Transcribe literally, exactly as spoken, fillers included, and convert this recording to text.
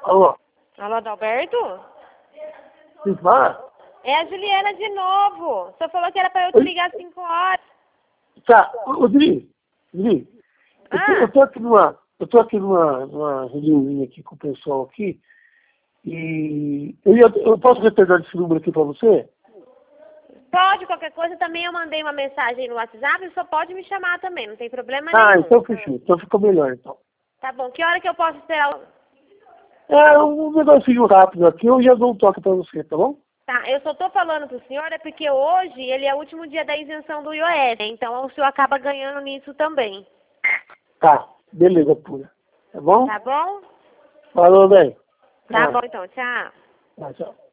Alô? Alô, Adalberto? Quem fala? É a Juliana de novo. Você falou que era pra eu te ligar às cinco horas. Tá, ô Dri, Dri, eu, tô, Ah, eu tô aqui numa, eu tô aqui numa, numa reuniãozinha aqui com o pessoal aqui, e eu, ia, eu posso retornar esse número aqui pra você? pode, qualquer coisa. Também eu mandei uma mensagem no WhatsApp, só pode me chamar também, não tem problema Ah, nenhum. então fechou, então ficou melhor então. Tá bom, que hora que eu posso esperar? o- É um negocinho rápido aqui, eu já dou um toque pra você, tá bom? Tá, eu só tô falando pro senhor é porque hoje ele é o último dia da isenção do I O F, então o senhor acaba ganhando nisso também. Tá, beleza, pura. Tá bom? Tá bom? Falou, bem. Tá Ah, bom então, tchau. tá, tchau.